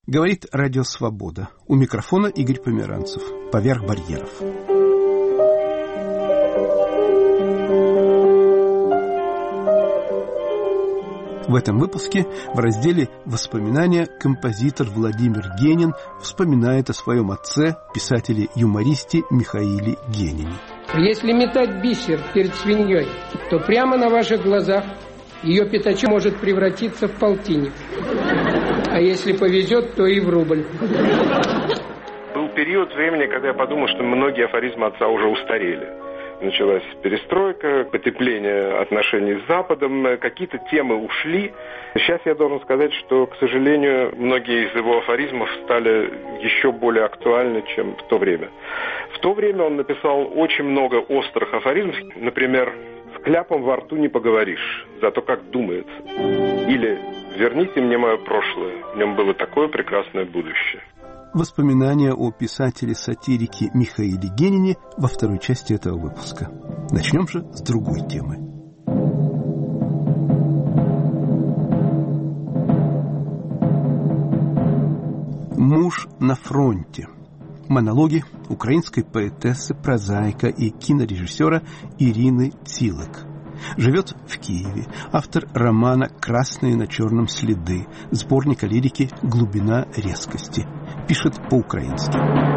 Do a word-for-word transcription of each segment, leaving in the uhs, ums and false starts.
Говорит Радио Свобода. У микрофона Игорь Померанцев. Поверх барьеров. В этом выпуске в разделе «Воспоминания» композитор Владимир Генин вспоминает о своем отце, писателе-юмористе Михаиле Генине. Если метать бисер перед свиньей, то прямо на ваших глазах ее пятачок может превратиться в полтинник. А если повезет, то и в рубль. Был период времени, когда я подумал, что многие афоризмы отца уже устарели. Началась перестройка, потепление отношений с Западом, какие-то темы ушли. Сейчас я должен сказать, что, к сожалению, многие из его афоризмов стали еще более актуальны, чем в то время. В то время он написал очень много острых афоризмов. Например, «С кляпом во рту не поговоришь, зато как думает». Или «Верните мне мое прошлое, в нем было такое прекрасное будущее». Воспоминания о писателе-сатирике Михаиле Генине во второй части этого выпуска. Начнем же с другой темы. Муж на фронте. Монологи украинской поэтессы, прозаика и кинорежиссера Ирины Цилик. Живет в Киеве. Автор романа «Красные на черном следы», сборника лирики «Глубина резкости». Пишет по-украински.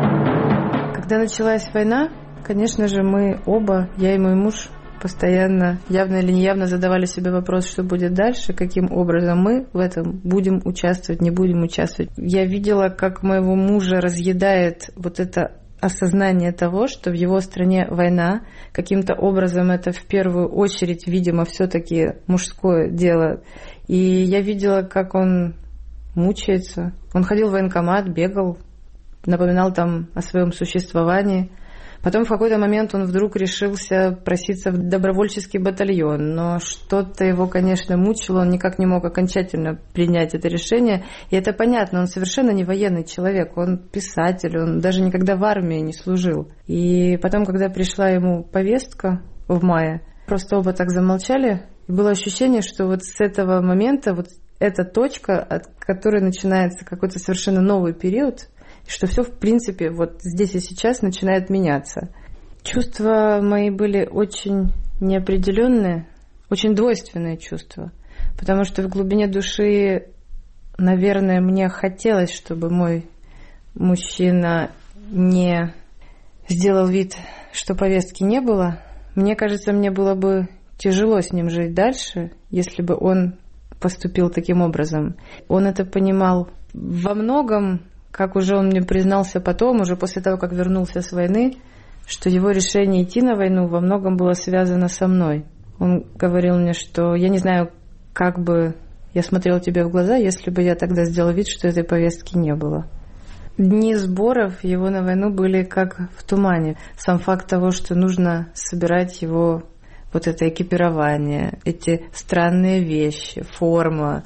Когда началась война, конечно же, мы оба, я и мой муж, постоянно, явно или неявно задавали себе вопрос, что будет дальше, каким образом мы в этом будем участвовать, не будем участвовать. Я видела, как моего мужа разъедает вот это осознание того, что в его стране война, каким-то образом это в первую очередь, видимо, все-таки мужское дело. И я видела, как он мучается. Он ходил в военкомат, бегал, напоминал там о своем существовании. Потом в какой-то момент он вдруг решился проситься в добровольческий батальон, но что-то его, конечно, мучило, он никак не мог окончательно принять это решение. И это понятно, он совершенно не военный человек, он писатель, он даже никогда в армии не служил. И потом, когда пришла ему повестка в мае, просто оба так замолчали, и было ощущение, что вот с этого момента, вот эта точка, от которой начинается какой-то совершенно новый период, что все, в принципе, вот здесь и сейчас начинает меняться. Чувства мои были очень неопределенные, очень двойственные чувства, потому что в глубине души, наверное, мне хотелось, чтобы мой мужчина не сделал вид, что повестки не было. Мне кажется, мне было бы тяжело с ним жить дальше, если бы он поступил таким образом. Он это понимал во многом, как уже он мне признался потом, уже после того, как вернулся с войны, что его решение идти на войну во многом было связано со мной. Он говорил мне, что я не знаю, как бы я смотрел тебе в глаза, если бы я тогда сделал вид, что этой повестки не было. Дни сборов его на войну были как в тумане. Сам факт того, что нужно собирать его вот это экипирование, эти странные вещи, форма,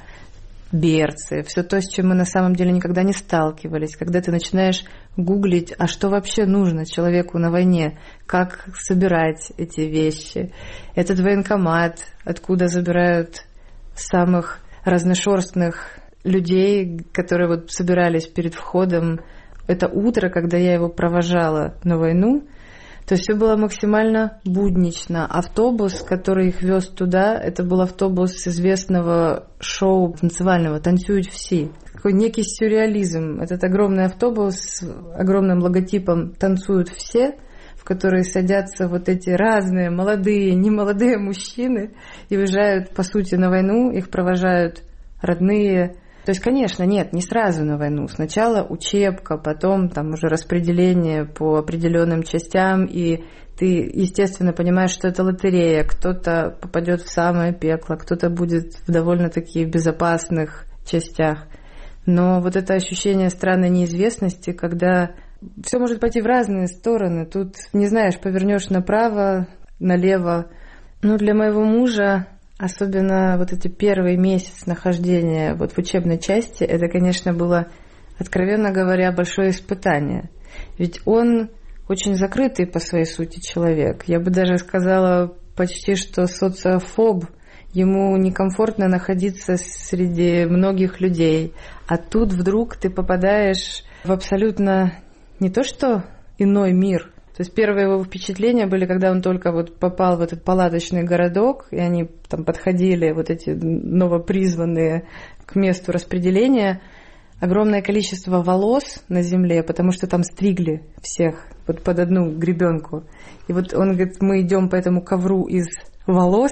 берцы, все то, с чем мы на самом деле никогда не сталкивались. Когда ты начинаешь гуглить, а что вообще нужно человеку на войне, как собирать эти вещи. Этот военкомат, откуда забирают самых разношерстных людей, которые вот собирались перед входом. Это утро, когда я его провожала на войну, то есть все было максимально буднично. Автобус, который их вез туда, это был автобус известного шоу танцевального «Танцуют все». Такой некий сюрреализм. Этот огромный автобус с огромным логотипом «Танцуют все», в который садятся вот эти разные молодые, немолодые мужчины и уезжают, по сути, на войну. Их провожают родные. То есть, конечно, нет, не сразу на войну. Сначала учебка, потом там уже распределение по определенным частям, и ты, естественно, понимаешь, что это лотерея. Кто-то попадет в самое пекло, кто-то будет в довольно-таки безопасных частях. Но вот это ощущение странной неизвестности, когда все может пойти в разные стороны. Тут, не знаешь, повернешь направо, налево. Ну, для моего мужа, особенно вот эти первые месяцы нахождения вот в учебной части, это, конечно, было, откровенно говоря, большое испытание. Ведь он очень закрытый по своей сути человек. Я бы даже сказала почти что социофоб. ему некомфортно находиться среди многих людей. А тут вдруг ты попадаешь в абсолютно не то что иной мир. То есть первые его впечатления были, когда он только вот попал в этот палаточный городок, и они там подходили, вот эти новопризванные, к месту распределения. Огромное количество волос на земле, потому что там стригли всех вот под одну гребенку. И вот он говорит, мы идем по этому ковру из волос,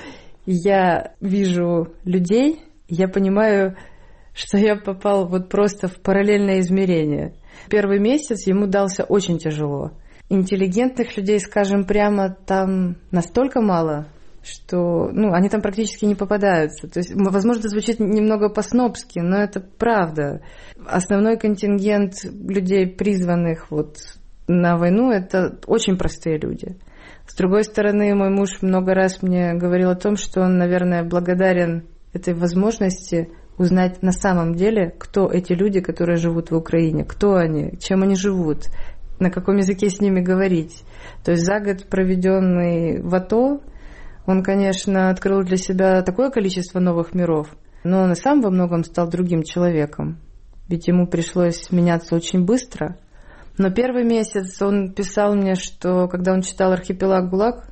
и я вижу людей, и я понимаю, что я попал вот просто в параллельное измерение. Первый месяц ему дался очень тяжело. Интеллигентных людей, скажем прямо, там настолько мало, что ну, они там практически не попадаются. То есть, возможно, звучит немного по-снобски, но это правда. Основной контингент людей, призванных вот на войну, это очень простые люди. С другой стороны, мой муж много раз мне говорил о том, что он, наверное, благодарен этой возможности узнать на самом деле, кто эти люди, которые живут в Украине, кто они, чем они живут, на каком языке с ними говорить. То есть за год, проведенный в АТО, он, конечно, открыл для себя такое количество новых миров, но он и сам во многом стал другим человеком. Ведь ему пришлось меняться очень быстро. Но первый месяц он писал мне, что когда он читал «Архипелаг ГУЛАГ»,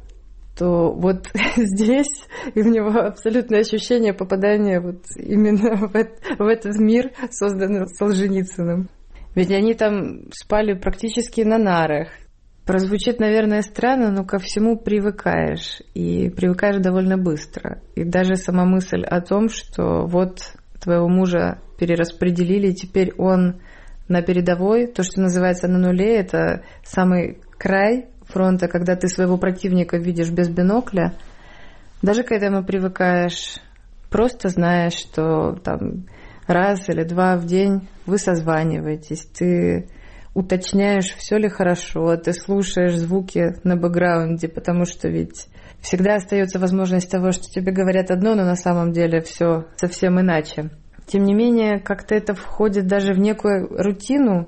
то вот здесь и у него абсолютное ощущение попадания вот именно в, это, в этот мир, созданный Солженицыным. Ведь они там спали практически на нарах. Прозвучит, наверное, странно, но ко всему привыкаешь. И привыкаешь довольно быстро. И даже сама мысль о том, что вот твоего мужа перераспределили, теперь он на передовой, то, что называется на нуле, это самый край фронта, когда ты своего противника видишь без бинокля. Даже к этому привыкаешь, просто знаешь, что там раз или два в день вы созваниваетесь, ты уточняешь, все ли хорошо, ты слушаешь звуки на бэкграунде, потому что ведь всегда остается возможность того, что тебе говорят одно, но на самом деле все совсем иначе. Тем не менее, как-то это входит даже в некую рутину.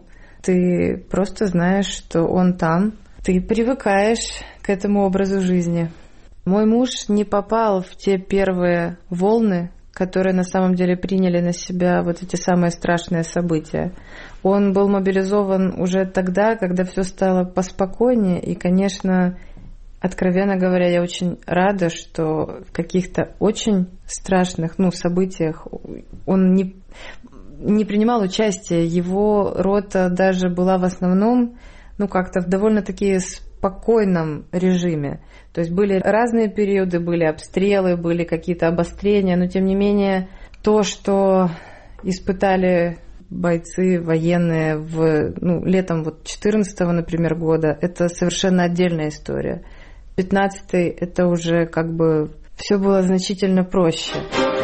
Ты просто знаешь, что он там. Ты привыкаешь к этому образу жизни. Мой муж не попал в те первые волны, которые на самом деле приняли на себя вот эти самые страшные события. Он был мобилизован уже тогда, когда все стало поспокойнее. И, конечно, откровенно говоря, я очень рада, что в каких-то очень страшных ну, событиях он не, не принимал участия. Его рота даже была в основном ну, как-то в довольно-таки спокойном режиме. То есть были разные периоды, были обстрелы, были какие-то обострения, но тем не менее то, что испытали бойцы военные в, ну, летом вот четырнадцатого, например, года, это совершенно отдельная история. пятнадцатый это уже как бы все было значительно проще.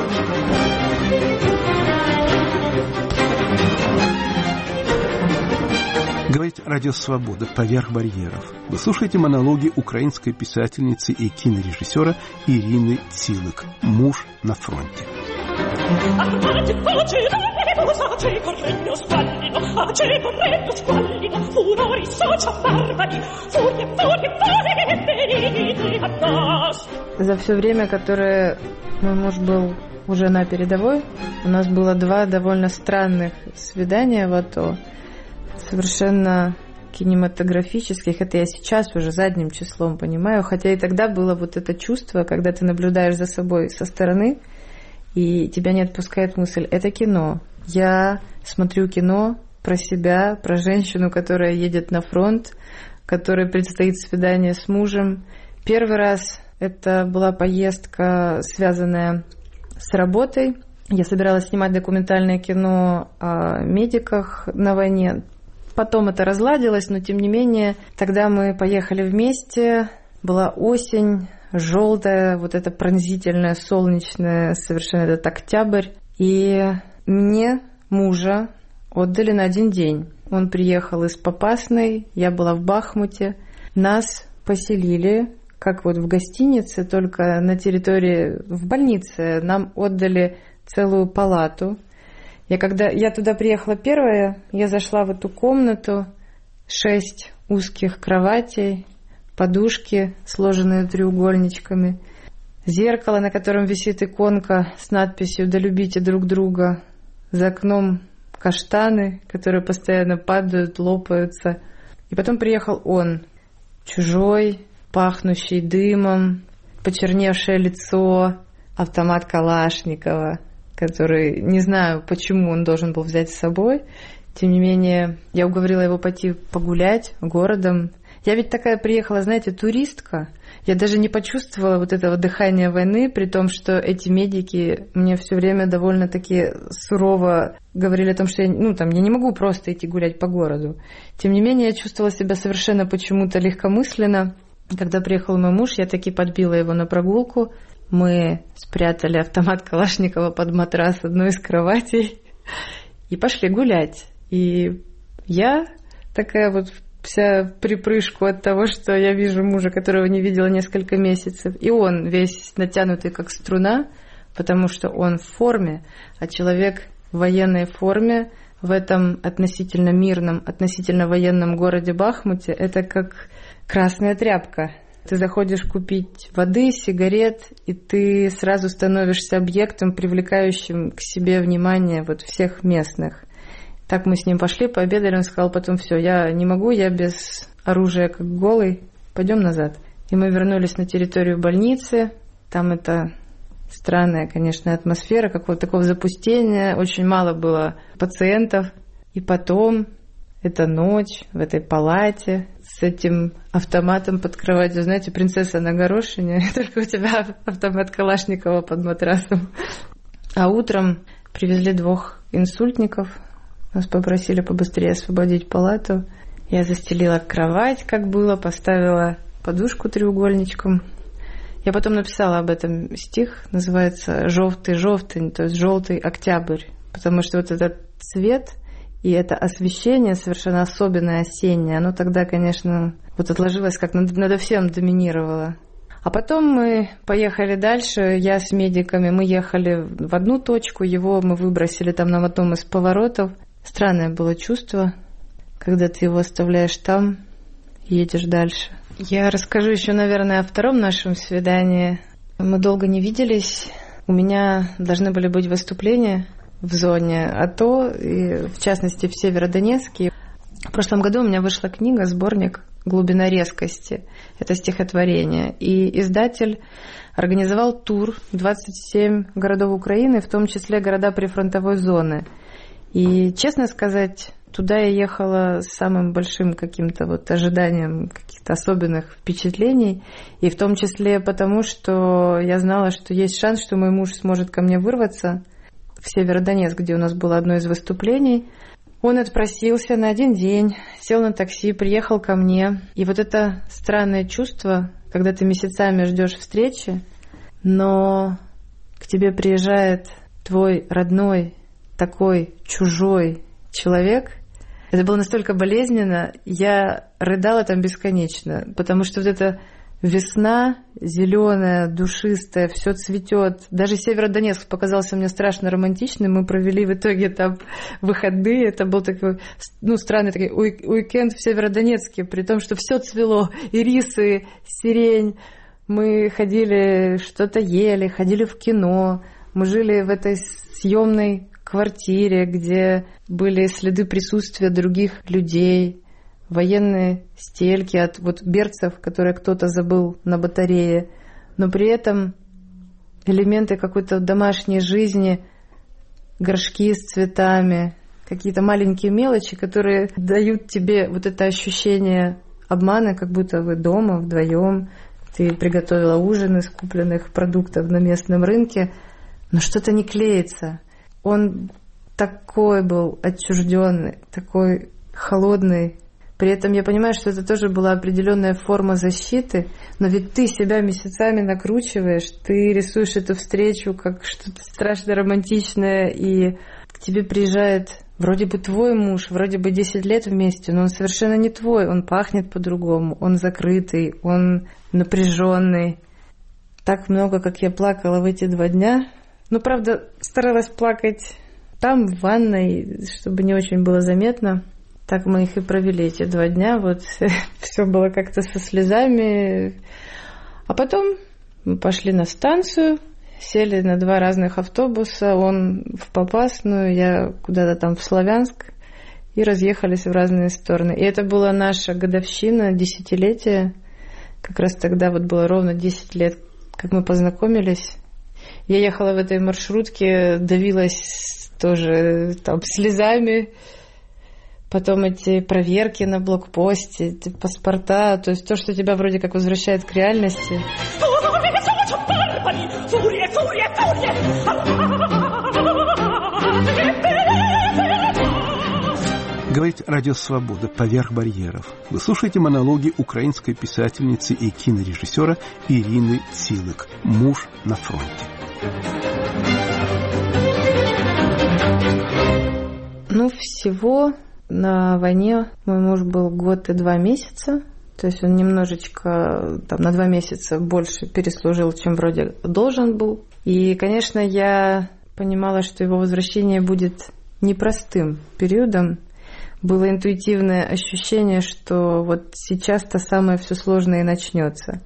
Говорит «Радио Свобода» поверх барьеров. Вы слушаете монологи украинской писательницы и кинорежиссера Ирины Цилик «Муж на фронте». За все время, которое мой муж был уже на передовой, у нас было два довольно странных свидания в АТО, совершенно кинематографических. Это я сейчас уже задним числом понимаю, хотя и тогда было вот это чувство, когда ты наблюдаешь за собой со стороны, и тебя не отпускает мысль, это кино. Я смотрю кино про себя, про женщину, которая едет на фронт, которой предстоит свидание с мужем. Первый раз это была поездка, связанная с работой. Я собиралась снимать документальное кино о медиках на войне. Потом это разладилось, но тем не менее, тогда мы поехали вместе. Была осень, желтая, вот эта пронзительная, солнечная, совершенно этот октябрь. И мне, мужа, отдали на один день. Он приехал из Попасной, я была в Бахмуте. Нас поселили, как вот в гостинице, только на территории, в больнице. Нам отдали целую палату. Я когда я туда приехала первая, я зашла в эту комнату, шесть узких кроватей, подушки, сложенные треугольничками. зеркало, на котором висит иконка с надписью «Да любите друг друга», за окном каштаны, которые постоянно падают, лопаются. И потом приехал он, чужой, пахнущий дымом, почерневшее лицо, автомат Калашникова, который, не знаю, почему он должен был взять с собой. Тем не менее, я уговорила его пойти погулять городом. Я ведь такая приехала, знаете, туристка. Я даже не почувствовала вот этого дыхания войны, при том, что эти медики мне все время довольно-таки сурово говорили о том, что я, ну, там, я не могу просто идти гулять по городу. Тем не менее, я чувствовала себя совершенно почему-то легкомысленно. Когда приехал мой муж, я таки подбила его на прогулку. Мы спрятали автомат Калашникова под матрас одной из кроватей и пошли гулять. И я такая вот вся в припрыжку от того, что я вижу мужа, которого не видела несколько месяцев. И он весь натянутый, как струна, потому что он в форме, а человек в военной форме в этом относительно мирном, относительно военном городе Бахмуте — это как красная тряпка. Ты заходишь купить воды, сигарет, и ты сразу становишься объектом, привлекающим к себе внимание вот всех местных. Так мы с ним пошли, пообедали, он сказал потом: все, я не могу, я без оружия как голый, пойдем назад. И мы вернулись на территорию больницы, там это странная, конечно, атмосфера, какого-то такого запустения, очень мало было пациентов. И потом, эта ночь в этой палате с этим автоматом под кроватью, знаете, принцесса на горошине, только у тебя автомат Калашникова под матрасом. А утром привезли двух инсультников. Нас попросили побыстрее освободить палату. Я застелила кровать, как было, поставила подушку треугольничком. Я потом написала об этом стих, называется «Желтый желтый», то есть «Желтый октябрь», потому что вот этот цвет и это освещение совершенно особенное, осеннее, оно тогда, конечно, вот отложилось, как над, надо всем доминировало. А потом мы поехали дальше, я с медиками, мы ехали в одну точку, его мы выбросили там на одном из поворотов. Странное было чувство, когда ты его оставляешь там, едешь дальше. Я расскажу еще, наверное, о втором нашем свидании. Мы долго не виделись. У меня должны были быть выступления в зоне АТО, и в частности в Северодонецке. В прошлом году у меня вышла книга, сборник «Глубина резкости». Это стихотворение. И издатель организовал тур двадцать семь городов Украины, в том числе города прифронтовой зоны. И, честно сказать, туда я ехала с самым большим каким-то вот ожиданием каких-то особенных впечатлений, и в том числе потому, что я знала, что есть шанс, что мой муж сможет ко мне вырваться в Северодонецк, где у нас было одно из выступлений. Он отпросился на один день, сел на такси, приехал ко мне. И вот это странное чувство, когда ты месяцами ждешь встречи, но к тебе приезжает твой родной, такой чужой человек. Это было настолько болезненно, я рыдала там бесконечно, потому что вот эта весна зеленая, душистая, все цветет. Даже Северодонецк показался мне страшно романтичным. Мы провели в итоге там выходные. Это был такой, ну, странный такой уикенд в Северодонецке, при том, что все цвело. Ирисы, сирень. Мы ходили, что-то ели, ходили в кино. Мы жили в этой съемной квартире, где были следы присутствия других людей, военные стельки от вот берцев, которые кто-то забыл на батарее, но при этом элементы какой-то домашней жизни, горшки с цветами, какие-то маленькие мелочи, которые дают тебе вот это ощущение обмана, как будто вы дома вдвоем, ты приготовила ужин из купленных продуктов на местном рынке, но что-то не клеится. Он такой был отчужденный, такой холодный. При этом я понимаю, что это тоже была определенная форма защиты, но ведь ты себя месяцами накручиваешь, ты рисуешь эту встречу как что-то страшно романтичное, и к тебе приезжает вроде бы твой муж, вроде бы десять лет вместе, но он совершенно не твой, он пахнет по-другому, он закрытый, он напряженный. Так много, как я плакала в эти два дня. Ну, правда, старалась плакать там, в ванной, чтобы не очень было заметно. Так мы их и провели, эти два дня. Вот все было как-то со слезами. А потом Мы пошли на станцию, сели на два разных автобуса, он в Попасную, я куда-то там в Славянск, и разъехались в разные стороны. И это была наша годовщина, десятилетие. Как раз тогда вот было ровно десять лет, как мы познакомились. Я ехала в этой маршрутке, давилась тоже там слезами. Потом эти проверки на блокпосте, эти паспорта, то есть то, что тебя вроде как возвращает к реальности. Говорит Радио Свобода «Поверх барьеров». Вы слушаете монологи украинской писательницы и кинорежиссера Ирины Цилик «Муж на фронте». Ну, всего на войне мой муж был год и два месяца. То есть он немножечко там, на два месяца больше переслужил, чем вроде должен был. И, конечно, я понимала, что его возвращение будет непростым периодом. Было интуитивное ощущение, что вот сейчас-то самое все сложное и начнется.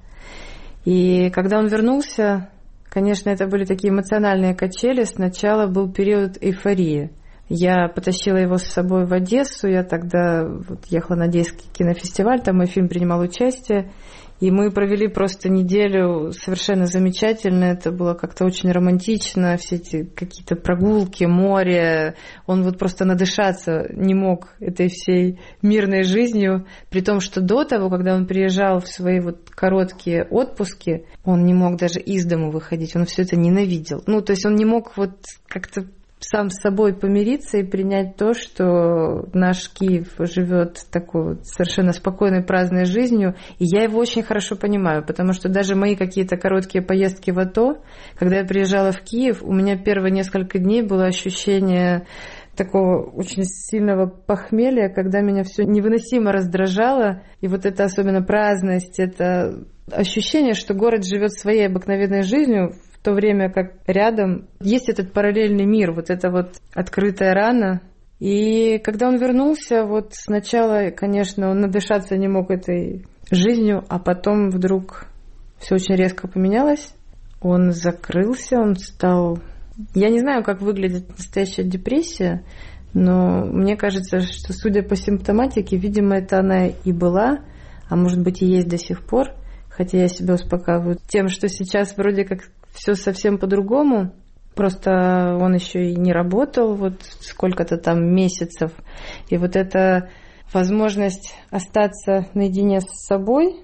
И когда он вернулся, конечно, это были такие эмоциональные качели. Сначала был период эйфории. Я потащила его с собой в Одессу, я тогда вот ехала на Одесский кинофестиваль, там мой фильм принимал участие, и мы провели просто неделю совершенно замечательно, это было как-то очень романтично, все эти какие-то прогулки, море, он вот просто надышаться не мог этой всей мирной жизнью, при том, что до того, когда он приезжал в свои вот короткие отпуски, он не мог даже из дому выходить, он все это ненавидел, ну, то есть он не мог вот как-то сам с собой помириться и принять то, что наш Киев живет такой вот совершенно спокойной, праздной жизнью. И я его очень хорошо понимаю, потому что даже мои какие-то короткие поездки в АТО, когда я приезжала в Киев, у меня первые несколько дней было ощущение такого очень сильного похмелья, когда меня все невыносимо раздражало. И вот это особенно праздность, это ощущение, что город живет своей обыкновенной жизнью, в то время как рядом есть этот параллельный мир, вот эта вот открытая рана. И когда он вернулся, вот сначала, конечно, он надышаться не мог этой жизнью, а потом вдруг все очень резко поменялось. Он закрылся, он стал... Я не знаю, как выглядит настоящая депрессия, но мне кажется, что, судя по симптоматике, видимо, это она и была, а может быть и есть до сих пор. Хотя я себя успокаиваю тем, что сейчас вроде как все совсем по-другому. Просто он еще и не работал вот сколько-то там месяцев. И вот эта возможность остаться наедине с собой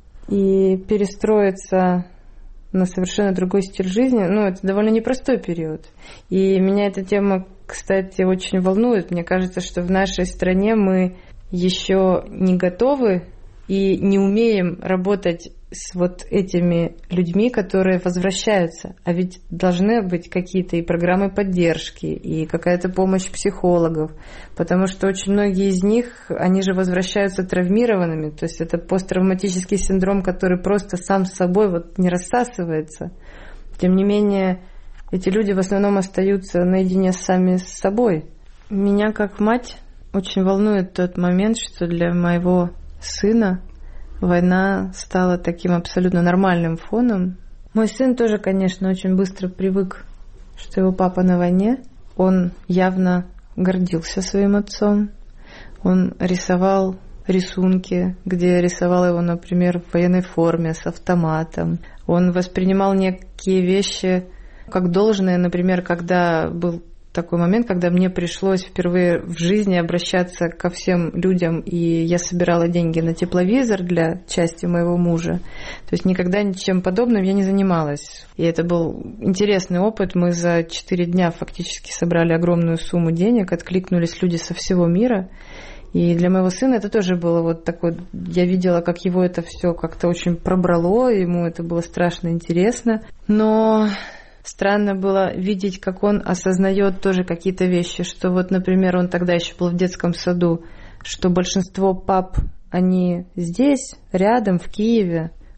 и перестроиться на совершенно другой стиль жизни, ну, это довольно непростой период. И меня эта тема, кстати, очень волнует. Мне кажется, что в нашей стране мы еще не готовы и не умеем работать с вот этими людьми, которые возвращаются. А ведь должны быть какие-то и программы поддержки, и какая-то помощь психологов, потому что очень многие из них, они же возвращаются травмированными, то есть это посттравматический синдром, который просто сам с собой вот не рассасывается. Тем не менее, эти люди в основном остаются наедине сами с собой. Меня как мать очень волнует тот момент, что для моего сына война стала таким абсолютно нормальным фоном. Мой сын тоже, конечно, очень быстро привык, что его папа на войне. Он явно гордился своим отцом. Он рисовал рисунки, где я рисовала его, например, в военной форме с автоматом. Он воспринимал некие вещи как должное, например, когда был такой момент, когда мне пришлось впервые в жизни обращаться ко всем людям, и я собирала деньги на тепловизор для части моего мужа. То есть никогда ничем подобным я не занималась. И это был интересный опыт. Мы за четыре дня фактически собрали огромную сумму денег, откликнулись люди со всего мира. И для моего сына это тоже было вот такое... Я видела, как его это все как-то очень пробрало, ему это было страшно интересно. Но... Странно было видеть, как он осознает тоже какие-то вещи, что вот, например, он тогда еще был в детском саду, что большинство пап, они здесь, рядом, в Киеве,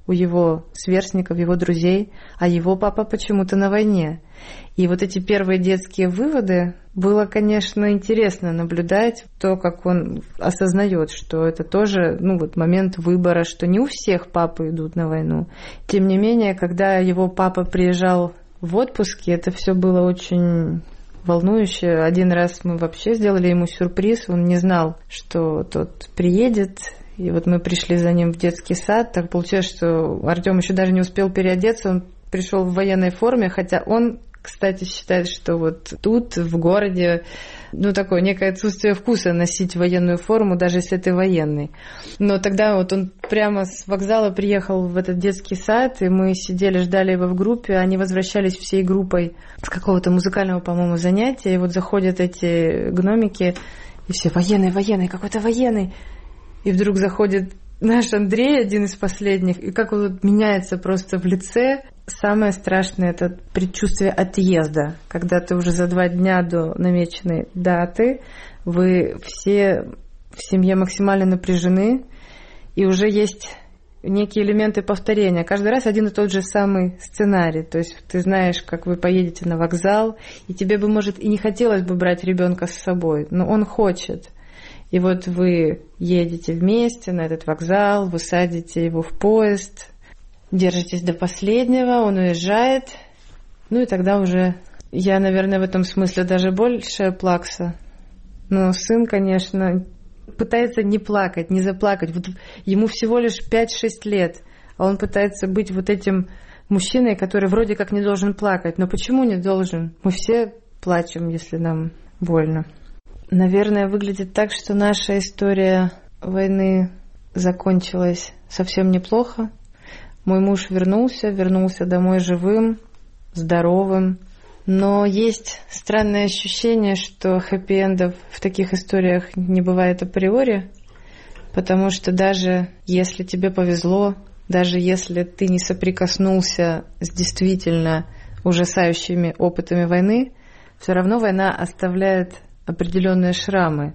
у его сверстников, его друзей, а его папа почему-то на войне. И вот эти первые детские выводы, было, конечно, интересно наблюдать то, как он осознает, что это тоже, ну, вот момент выбора, что не у всех папы идут на войну. Тем не менее, когда его папа приезжал в отпуске, это все было очень волнующе. Один раз мы вообще сделали ему сюрприз, он не знал, что тот приедет. И вот мы пришли за ним в детский сад. Так получилось, что Артём еще даже не успел переодеться, он пришел в военной форме, хотя он, кстати, считает, что вот тут, в городе, ну, такое некое отсутствие вкуса носить военную форму, даже если ты военный. Но тогда вот он прямо с вокзала приехал в этот детский сад, и мы сидели, ждали его в группе, они возвращались всей группой с какого-то музыкального, по-моему, занятия, и вот заходят эти гномики, и все военный, военный, какой-то военный. И вдруг заходит наш Андрей, один из последних, и как он вот меняется просто в лице. Самое страшное – это предчувствие отъезда, когда ты уже за два дня до намеченной даты, вы все в семье максимально напряжены, и уже есть некие элементы повторения. Каждый раз один и тот же самый сценарий. То есть ты знаешь, как вы поедете на вокзал, и тебе бы, может, и не хотелось бы брать ребенка с собой, но он хочет. И вот вы едете вместе на этот вокзал, вы садите его в поезд, держитесь до последнего, он уезжает. Ну и тогда уже я, наверное, в этом смысле даже больше плакса. Но сын, конечно, пытается не плакать, не заплакать. Вот ему всего лишь пять-шесть лет, а он пытается быть вот этим мужчиной, который вроде как не должен плакать. Но почему не должен? Мы все плачем, если нам больно. Наверное, выглядит так, что наша история войны закончилась совсем неплохо. Мой муж вернулся, вернулся домой живым, здоровым. Но есть странное ощущение, что хэппи-эндов в таких историях не бывает априори, потому что даже если тебе повезло, даже если ты не соприкоснулся с действительно ужасающими опытами войны, все равно война оставляет определенные шрамы.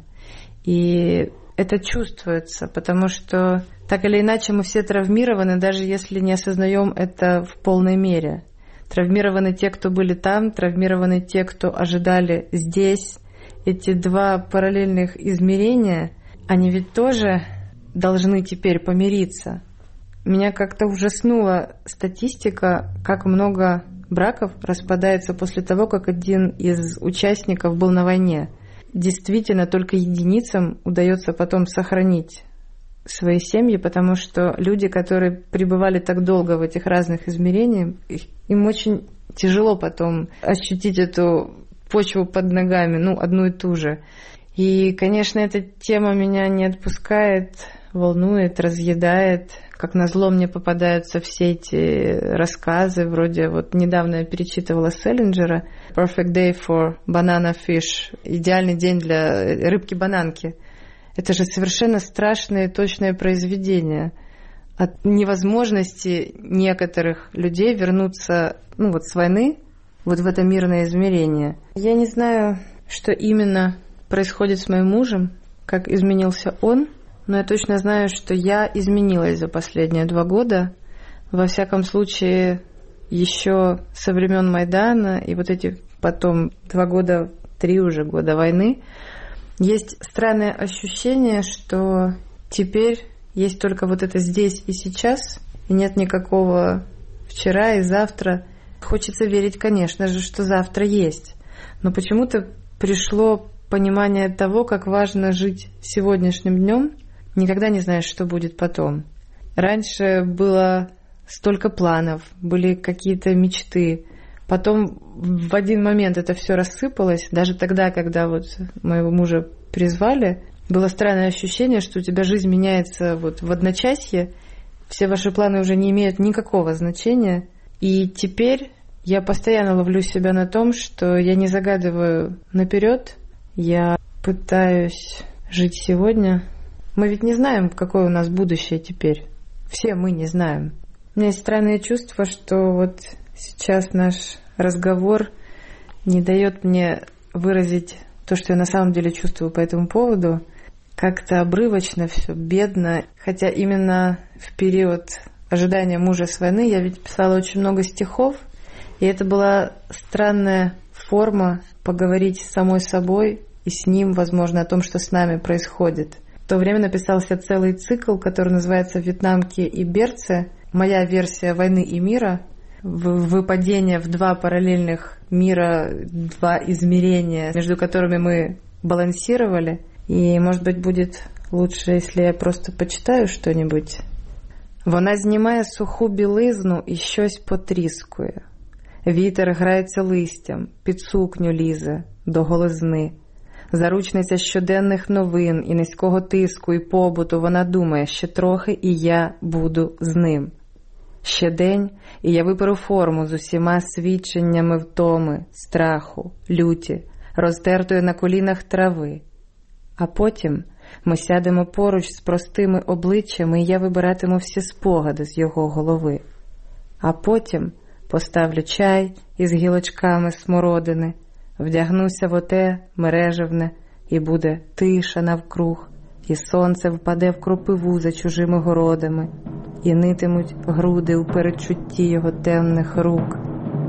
И это чувствуется, потому что так или иначе мы все травмированы, даже если не осознаем это в полной мере. Травмированы те, кто были там, травмированы те, кто ожидали здесь. Эти два параллельных измерения, они ведь тоже должны теперь помириться. Меня как-то ужаснула статистика, как много браков распадается после того, как один из участников был на войне. Действительно, только единицам удается потом сохранить свои семьи, потому что люди, которые пребывали так долго в этих разных измерениях, им очень тяжело потом ощутить эту почву под ногами, ну, одну и ту же. И, конечно, эта тема меня не отпускает, волнует, разъедает. Как назло, мне попадаются все эти рассказы, вроде вот недавно я перечитывала Селлинджера «Perfect day for banana fish» – идеальный день для рыбки-бананки. Это же совершенно страшное и точное произведение от невозможности некоторых людей вернуться, ну вот с войны вот в это мирное измерение. Я не знаю, что именно происходит с моим мужем, как изменился он, но я точно знаю, что я изменилась за последние два года. Во всяком случае, еще со времен Майдана и вот эти потом два года, три уже года войны, есть странное ощущение, что теперь есть только вот это здесь и сейчас, и нет никакого вчера и завтра. Хочется верить, конечно же, что завтра есть. Но почему-то пришло понимание того, как важно жить сегодняшним днем. Никогда не знаешь, что будет потом. Раньше было столько планов, были какие-то мечты. Потом в один момент это все рассыпалось. Даже тогда, когда вот моего мужа призвали, было странное ощущение, что у тебя жизнь меняется вот в одночасье. Все ваши планы уже не имеют никакого значения. И теперь я постоянно ловлю себя на том, что я не загадываю наперед. Я пытаюсь жить сегодня. Мы ведь не знаем, какое у нас будущее теперь. Все мы не знаем. У меня есть странное чувство, что вот сейчас наш разговор не дает мне выразить то, что я на самом деле чувствую по этому поводу. Как-то обрывочно все, бедно. Хотя именно в период ожидания мужа с войны, я ведь писала очень много стихов, и это была странная форма поговорить с самой собой и с ним, возможно, о том, что с нами происходит. В то время написался целый цикл, который называется «Вьетнамки и берцы». Моя версия «Войны и мира», выпадение в два параллельных мира, два измерения, между которыми мы балансировали. И, может быть, будет лучше, если я просто почитаю что-нибудь. Вона знімає суху білизну і щось потріскує. Вітер грається листям, під сукню лізе до голизни. Заручниця щоденних новин і низького тиску і побуту, вона думає, ще трохи і я буду з ним. Ще день, і я виперу форму з усіма свідченнями втоми, страху, люті, роздертої на колінах трави. А потім ми сядемо поруч з простими обличчями, і я вибиратиму всі спогади з його голови. А потім поставлю чай із гілочками смородини, вдягнуся в оте мережевне, і буде тиша навкруг, і сонце впаде в кропиву за чужими городами, і нитимуть груди у передчутті його темних рук.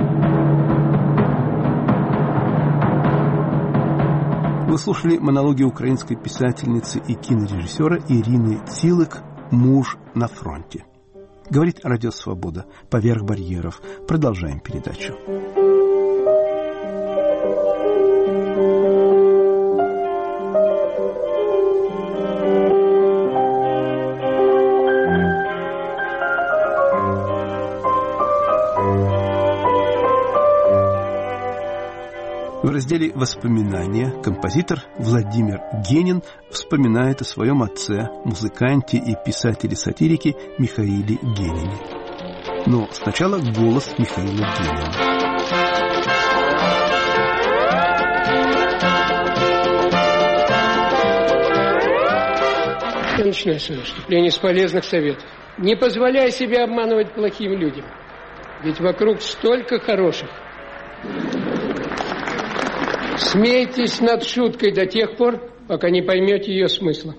Вы слушали монологи украинской писательницы и кинорежиссера Ирины Цилик «Муж на фронте». Говорит Радио Свобода. Поверх барьеров. Продолжаем передачу. В разделе «Воспоминания» композитор Владимир Генин вспоминает о своем отце, музыканте и писателе-сатирике Михаиле Генине. Но сначала голос Михаила Генина. Я начинаю свое выступление с полезных советов. Не позволяй себе обманывать плохим людям, ведь вокруг столько хороших. Смейтесь над шуткой до тех пор, пока не поймете ее смысла.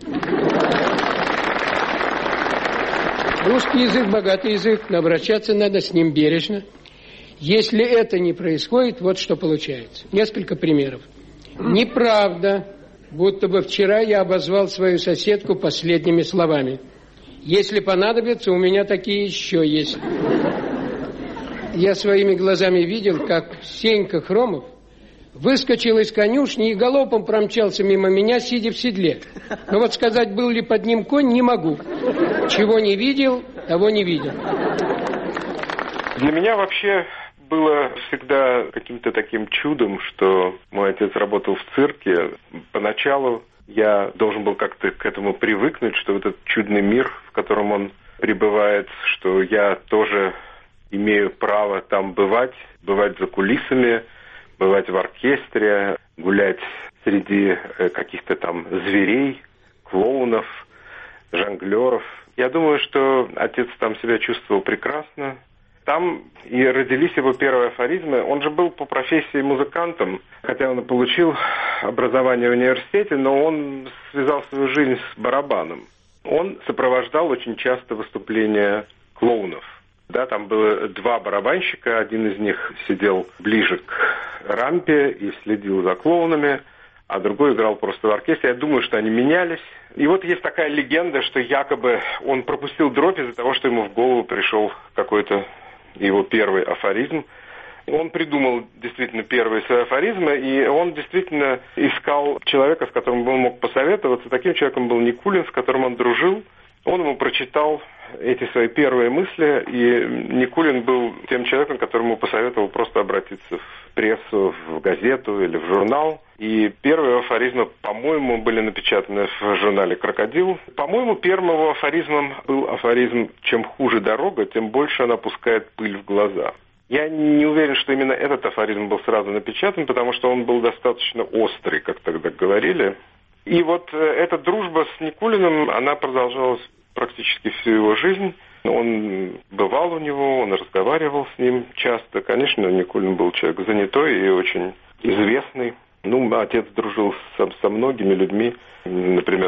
Русский язык – богатый язык, но обращаться надо с ним бережно. Если это не происходит, вот что получается. Несколько примеров. Неправда, будто бы вчера я обозвал свою соседку последними словами. Если понадобится, у меня такие еще есть. Я своими глазами видел, как Сенька Хромов выскочил из конюшни и галопом промчался мимо меня, сидя в седле. Но вот сказать, был ли под ним конь, не могу. Чего не видел, того не видел. Для меня вообще было всегда каким-то таким чудом, что мой отец работал в цирке. Поначалу я должен был как-то к этому привыкнуть, что вот этот чудный мир, в котором он пребывает, что я тоже имею право там бывать, бывать за кулисами, бывать в оркестре, гулять среди каких-то там зверей, клоунов, жонглеров. Я думаю, что отец там себя чувствовал прекрасно. Там и родились его первые афоризмы. Он же был по профессии музыкантом, хотя он и получил образование в университете, но он связал свою жизнь с барабаном. Он сопровождал очень часто выступления клоунов. Да, там было два барабанщика, один из них сидел ближе к рампе и следил за клоунами, а другой играл просто в оркестре. Я думаю, что они менялись. И вот есть такая легенда, что якобы он пропустил дробь из-за того, что ему в голову пришел какой-то его первый афоризм. Он придумал действительно первые свои афоризмы, и он действительно искал человека, с которым он мог посоветоваться. Таким человеком был Никулин, с которым он дружил. Он ему прочитал эти свои первые мысли, и Никулин был тем человеком, которому посоветовал просто обратиться в прессу, в газету или в журнал. И первые афоризмы, по-моему, были напечатаны в журнале «Крокодил». По-моему, первым его афоризмом был афоризм «Чем хуже дорога, тем больше она пускает пыль в глаза». Я не уверен, что именно этот афоризм был сразу напечатан, потому что он был достаточно острый, как тогда говорили. И вот эта дружба с Никулиным, она продолжалась практически всю его жизнь. Он бывал у него, он разговаривал с ним часто. Конечно, Никулин был человек занятой и очень известный. Ну, отец дружил со, со многими людьми, например, с Булатом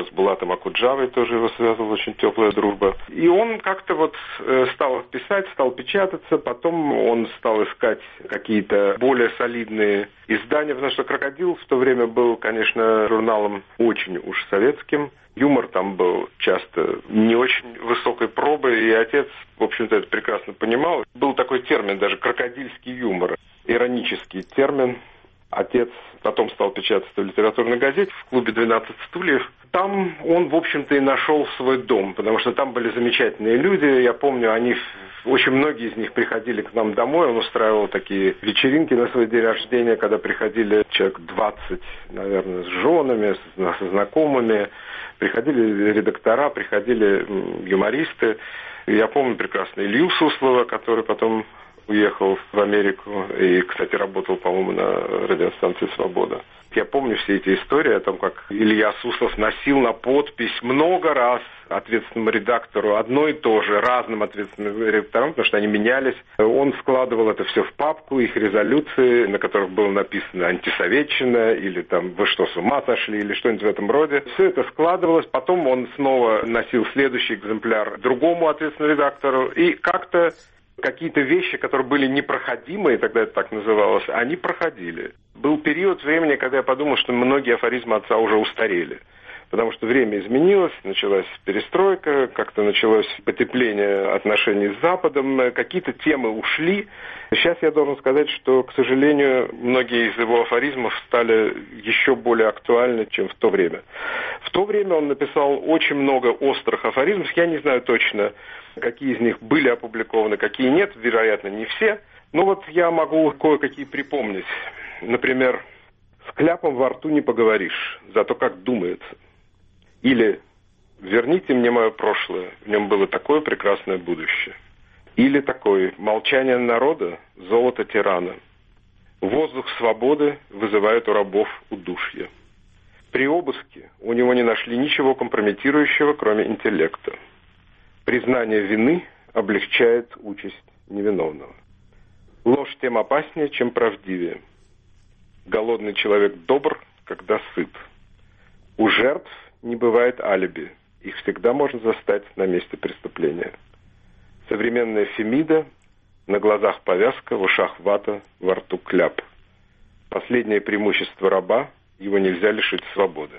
Иваном Акуджавой, тоже его связывала очень теплая дружба. И он как-то вот стал писать, стал печататься, потом он стал искать какие-то более солидные издания, потому что «Крокодил» в то время был, конечно, журналом очень уж советским. Юмор там был часто не очень высокой пробы, и отец, в общем-то, это прекрасно понимал. Был такой термин даже «крокодильский юмор», иронический термин. Отец потом стал печататься в литературной газете в клубе «двенадцать стульев». Там он, в общем-то, и нашел свой дом, потому что там были замечательные люди. Я помню, они, очень многие из них приходили к нам домой. Он устраивал такие вечеринки на свой день рождения, когда приходили человек двадцать, наверное, с женами, со знакомыми. Приходили редактора, приходили юмористы. Я помню прекрасно Илью Суслова, который потом уехал в Америку и, кстати, работал, по-моему, на радиостанции «Свобода». Я помню все эти истории о том, как Илья Суслов носил на подпись много раз ответственному редактору одно и то же, разным ответственным редакторам, потому что они менялись. Он складывал это все в папку, их резолюции, на которых было написано «антисоветчина» или там «вы что, с ума сошли» или что-нибудь в этом роде. Все это складывалось, потом он снова носил следующий экземпляр другому ответственному редактору, и как-то какие-то вещи, которые были непроходимые, тогда это так называлось, они проходили. Был период времени, когда я подумал, что многие афоризмы отца уже устарели. Потому что время изменилось, началась перестройка, как-то началось потепление отношений с Западом, какие-то темы ушли. Сейчас я должен сказать, что, к сожалению, многие из его афоризмов стали еще более актуальны, чем в то время. В то время он написал очень много острых афоризмов, я не знаю точно, какие из них были опубликованы, какие нет, вероятно, не все. Но вот я могу кое-какие припомнить. Например, «С кляпом во рту не поговоришь, зато как думается». Или «Верните мне мое прошлое, в нем было такое прекрасное будущее». Или такой «Молчание народа, золото тирана». «Воздух свободы вызывает у рабов удушье». При обыске у него не нашли ничего компрометирующего, кроме интеллекта. Признание вины облегчает участь невиновного. Ложь тем опаснее, чем правдивее. Голодный человек добр, когда сыт. У жертв не бывает алиби. Их всегда можно застать на месте преступления. Современная Фемида, на глазах повязка, в ушах вата, во рту кляп. Последнее преимущество раба, его нельзя лишить свободы.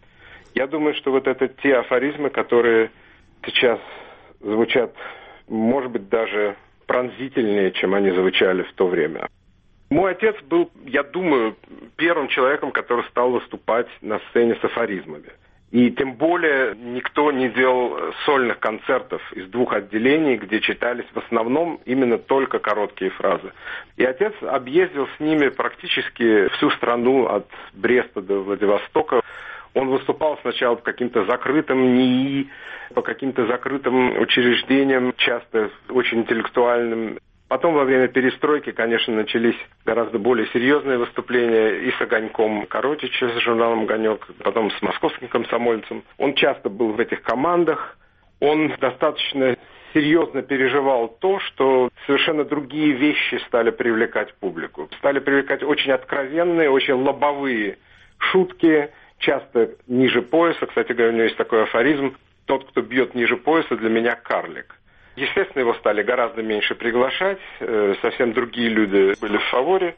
Я думаю, что вот это те афоризмы, которые сейчас звучат, может быть, даже пронзительнее, чем они звучали в то время. Мой отец был, я думаю, первым человеком, который стал выступать на сцене с афоризмами. И тем более никто не делал сольных концертов из двух отделений, где читались в основном именно только короткие фразы. И отец объездил с ними практически всю страну от Бреста до Владивостока. Он выступал сначала по каким-то закрытым НИИ, по каким-то закрытым учреждениям, часто очень интеллектуальным. Потом во время перестройки, конечно, начались гораздо более серьезные выступления и с Огоньком Коротича, с журналом «Огонек», потом с московским комсомольцем. Он часто был в этих командах. Он достаточно серьезно переживал то, что совершенно другие вещи стали привлекать публику. Стали привлекать очень откровенные, очень лобовые шутки, часто ниже пояса. Кстати говоря, у него есть такой афоризм: «Тот, кто бьет ниже пояса, для меня карлик». Естественно, его стали гораздо меньше приглашать, совсем другие люди были в фаворе.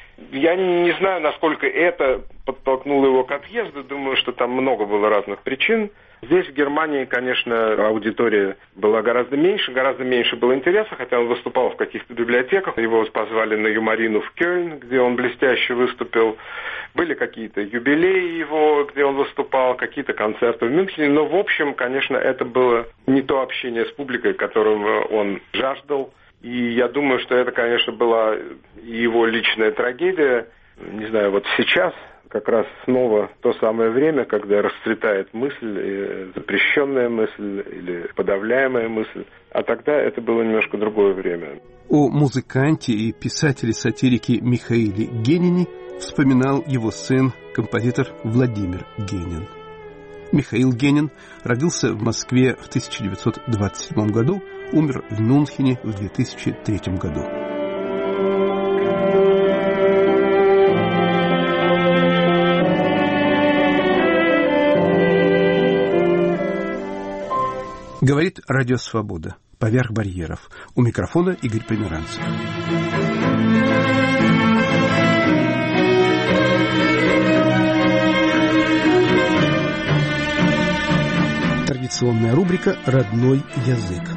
Я не знаю, насколько это подтолкнуло его к отъезду, думаю, что там много было разных причин. Здесь, в Германии, конечно, аудитория была гораздо меньше, гораздо меньше было интереса, хотя он выступал в каких-то библиотеках. Его позвали на юморину в Кёльн, где он блестяще выступил. Были какие-то юбилеи его, где он выступал, какие-то концерты в Мюнхене. Но, в общем, конечно, это было не то общение с публикой, которого он жаждал. И я думаю, что это, конечно, была его личная трагедия. Не знаю, вот сейчас как раз снова то самое время, когда расцветает мысль, запрещенная мысль или подавляемая мысль. А тогда это было немножко другое время. О музыканте и писателе-сатирике Михаиле Генине вспоминал его сын, композитор Владимир Генин. Михаил Генин родился в Москве в тысяча девятьсот двадцать седьмом году, умер в Мюнхене в две тысячи третьем году. Говорит Радио Свобода. Поверх барьеров. У микрофона Игорь Померанцев. Традиционная рубрика «Родной язык».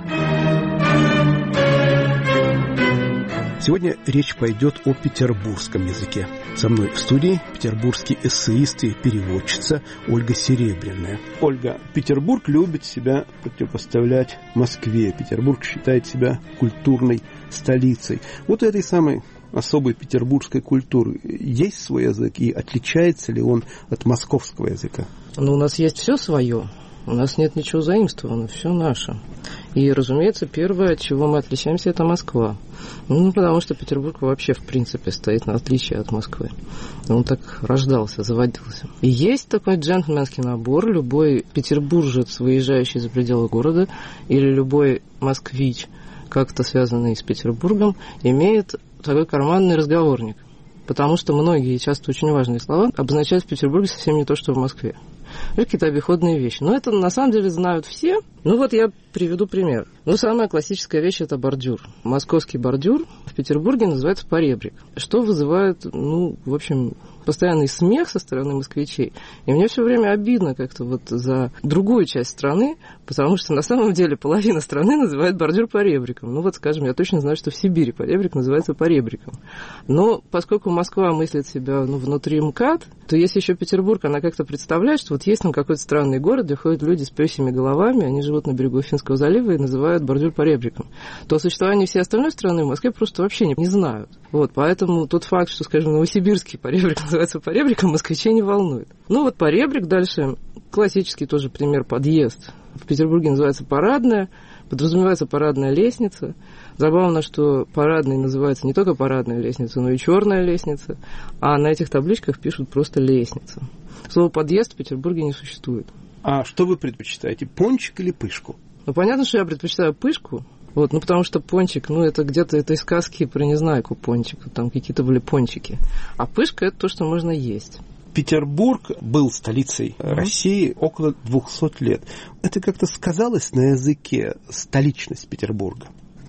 Сегодня речь пойдет о петербургском языке. Со мной в студии петербургский эссеист и переводчица Ольга Серебряная. Ольга, Петербург любит себя противопоставлять Москве. Петербург считает себя культурной столицей. Вот у этой самой особой петербургской культуры есть свой язык, и отличается ли он от московского языка? Ну, у нас есть все свое. У нас нет ничего заимствованного, все наше. И, разумеется, первое, от чего мы отличаемся, это Москва. Ну, потому что Петербург вообще, в принципе, стоит на отличие от Москвы. Он так рождался, заводился. И есть такой джентльменский набор. Любой петербуржец, выезжающий за пределы города, или любой москвич, как-то связанный с Петербургом, имеет такой карманный разговорник. Потому что многие, часто очень важные слова обозначают в Петербурге совсем не то, что в Москве. Это какие-то обиходные вещи. Но это на самом деле знают все. Ну вот я приведу пример. Ну, самая классическая вещь – это бордюр. Московский бордюр в Петербурге называется поребрик. Что вызывает, ну, в общем, постоянный смех со стороны москвичей. И мне все время обидно как-то вот за другую часть страны, потому что на самом деле половина страны называет бордюр поребриком. Ну вот, скажем, я точно знаю, что в Сибири поребрик называется поребриком. Но поскольку Москва мыслит себя, ну, внутри МКАД, то если еще Петербург, она как-то представляет, что вот есть там какой-то странный город, где ходят люди с пёсьими головами, они живут на берегу Финского залива и называют бордюр поребриком, то о существовании всей остальной страны в Москве просто вообще не, не знают. Вот, поэтому тот факт, что, скажем, новосибирский поребрик называется поребриком, москвичей не волнует. Ну вот поребрик, дальше классический тоже пример подъезд. В Петербурге называется парадная, подразумевается парадная лестница. Забавно, что парадной называется не только парадная лестница, но и черная лестница, а на этих табличках пишут просто лестница. Слово подъезд в Петербурге не существует. А что вы предпочитаете, пончик или пышку? Ну, понятно, что я предпочитаю пышку, вот, ну, потому что пончик, ну, это где-то, это из сказки про Незнайку пончика, там какие-то были пончики. А пышка – это то, что можно есть. Петербург был столицей mm-hmm. России около двухсот лет. Это как-то сказалось на языке, столичность Петербурга?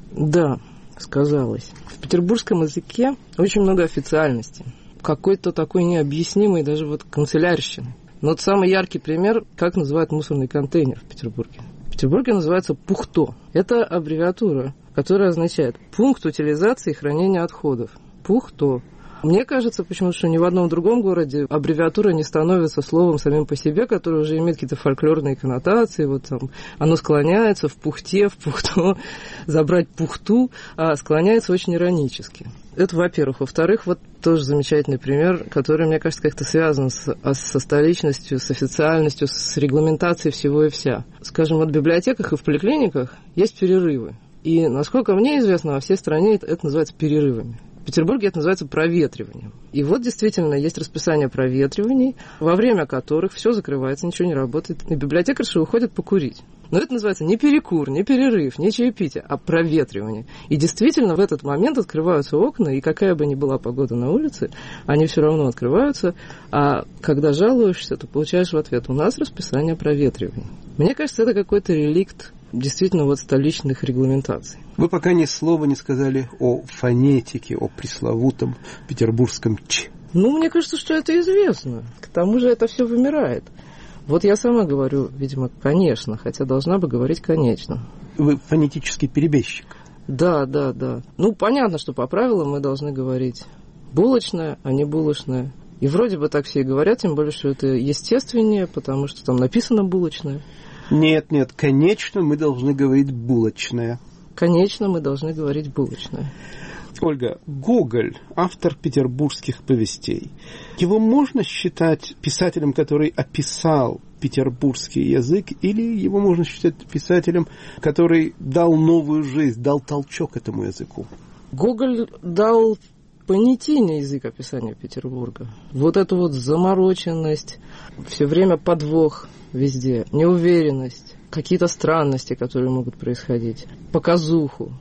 Да, сказалось. В петербургском языке очень много официальности. Какой-то такой необъяснимый даже вот канцелярщины. Но вот самый яркий пример, как называют мусорный контейнер в Петербурге. В Петербурге называется ПУХТО. Это аббревиатура, которая означает пункт утилизации и хранения отходов. ПУХТО. Мне кажется, почему-то, что ни в одном другом городе аббревиатура не становится словом самим по себе, которое уже имеет какие-то фольклорные коннотации. Вот там оно склоняется в пухте, в пухто, забрать пухту, а склоняется очень иронически. Это, во-первых. Во-вторых, вот тоже замечательный пример, который, мне кажется, как-то связан с, со столичностью, с официальностью, с регламентацией всего и вся. Скажем, вот в библиотеках и в поликлиниках есть перерывы. И, насколько мне известно, во всей стране это, это называется перерывами. В Петербурге это называется проветриванием. И вот действительно есть расписание проветриваний, во время которых все закрывается, ничего не работает, и библиотекарши уходят покурить. Но это называется не перекур, не перерыв, не чаепитие, а проветривание. И действительно в этот момент открываются окна, и какая бы ни была погода на улице, они все равно открываются, а когда жалуешься, то получаешь в ответ: у нас расписание проветривания. Мне кажется, это какой-то реликт действительно вот столичных регламентаций. Вы пока ни слова не сказали о фонетике, о пресловутом петербургском «ч». Ну, мне кажется, что это известно. К тому же это все вымирает. Вот я сама говорю, видимо, конечно, хотя должна бы говорить конечно. Вы фонетический перебежчик. Да, да, да. Ну, понятно, что по правилам мы должны говорить булочная, а не булочная. И вроде бы так все и говорят, тем более, что это естественнее, потому что там написано булочная. Нет, нет, конечно, мы должны говорить булочная. Конечно, мы должны говорить булочная. Ольга, Гоголь, автор петербургских повестей, его можно считать писателем, который описал петербургский язык, или его можно считать писателем, который дал новую жизнь, дал толчок этому языку? Гоголь дал понятийный язык описания Петербурга. Вот эту вот замороченность, все время подвох везде, неуверенность, какие-то странности, которые могут происходить, показуху.